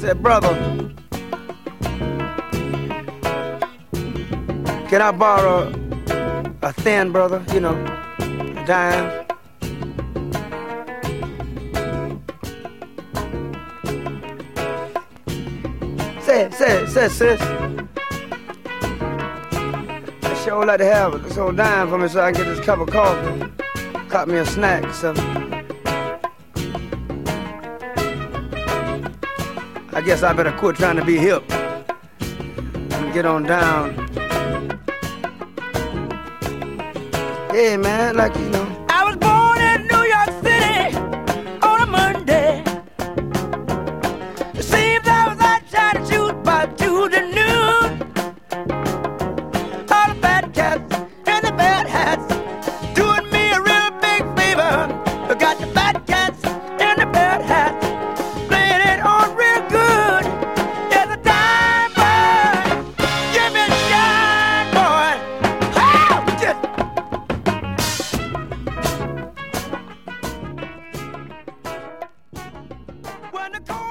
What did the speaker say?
said, brother, can I borrow a thin, brother, you know, a dime? Say, sis. I sure like to have this old dime for me so I can get this cup of coffee. Caught me a snack or something. I guess I better quit trying to be hip and get on down. Hey, man, like, you know. I was born in New York City on a Monday. It seems I was out trying to shoot by Tuesday noon. All the bad cats and the bad hats doing me a real big favor. I got the bad cats and the bad hats playing it on real good. There's a dime boy, give me a shine, boy. How? Just when the cold